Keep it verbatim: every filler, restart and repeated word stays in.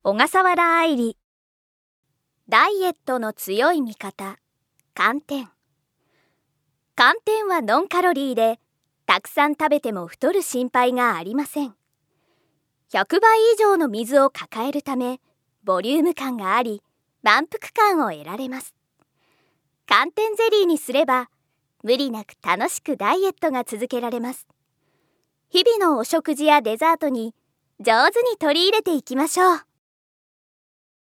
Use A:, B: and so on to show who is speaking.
A: 小笠原愛理。ダイエットの強い味方、寒天。寒天はノンカロリーで、たくさん食べても太る心配がありません。ひゃくばい以上の水を抱えるため、ボリューム感があり、満腹感を得られます。寒天ゼリーにすれば、無理なく楽しくダイエットが続けられます。日々のお食事やデザートに上手に取り入れていきましょう。